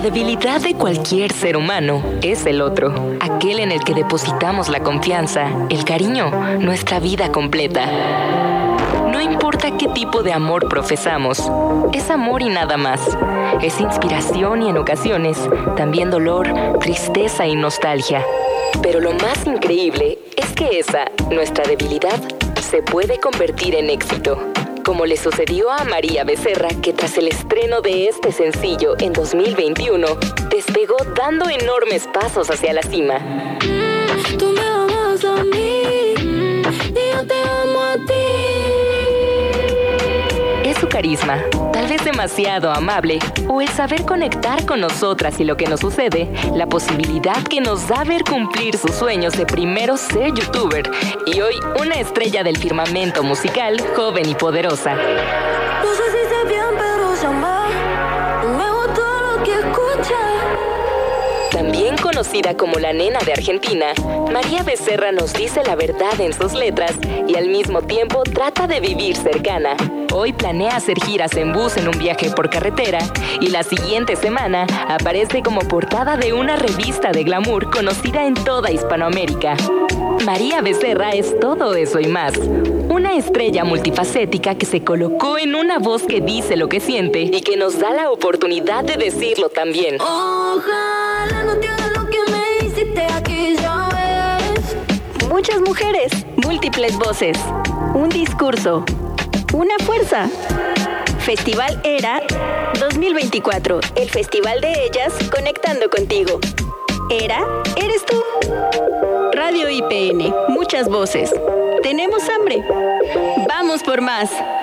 debilidad de cualquier ser humano es el otro, aquel en el que depositamos la confianza, el cariño, nuestra vida completa. No importa qué tipo de amor profesamos, es amor y nada más. Es inspiración y en ocasiones también dolor, tristeza y nostalgia. Pero lo más increíble es que esa, nuestra debilidad, se puede convertir en éxito. Como le sucedió a María Becerra, que tras el estreno de este sencillo en 2021, despegó dando enormes pasos hacia la cima. Tú me amas a mí y yo te amo a ti. Es su carisma, tal vez demasiado amable, o el saber conectar con nosotras y lo que nos sucede, la posibilidad que nos da ver cumplir sus sueños de primero ser youtuber y hoy una estrella del firmamento musical, joven y poderosa. No sé si sé bien, pero se ama. Me gustó lo que escuché. También conocida como la nena de Argentina, María Becerra nos dice la verdad en sus letras y al mismo tiempo trata de vivir cercana. Hoy planea hacer giras en bus en un viaje por carretera y la siguiente semana aparece como portada de una revista de glamour conocida en toda Hispanoamérica. María Becerra es todo eso y más. Una estrella multifacética que se colocó en una voz que dice lo que siente y que nos da la oportunidad de decirlo también. Ojalá no te haga lo que me hiciste aquella vez. Muchas mujeres, múltiples voces, un discurso, una fuerza. Festival Era 2024, el festival de ellas conectando contigo. Era, eres tú. Radio IPN, muchas voces. Tenemos hambre. Vamos por más.